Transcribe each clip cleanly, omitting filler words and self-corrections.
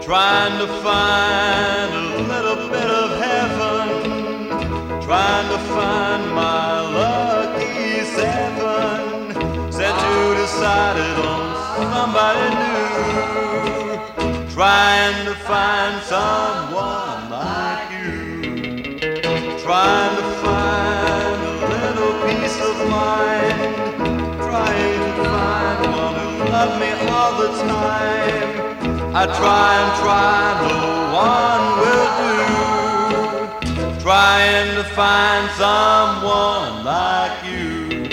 trying to find a little bit of heaven, trying to find my lucky seven. Said you decided on somebody new, trying to find someone like you, trying to find a little peace of mind, trying to find one who loved me all the time. I try and try, no one will do, trying to find someone like you.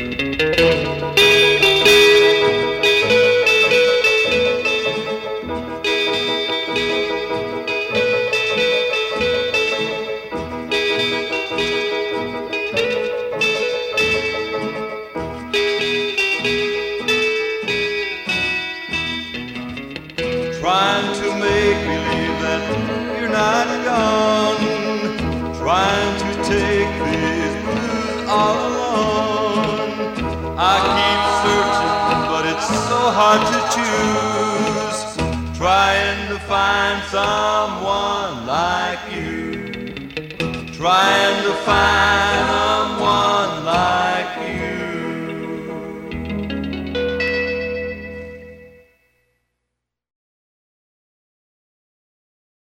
Trying to make believe that you're not gone, trying to take these blues all alone. I keep searching, but it's so hard to choose, trying to find someone like you, trying to find someone like you.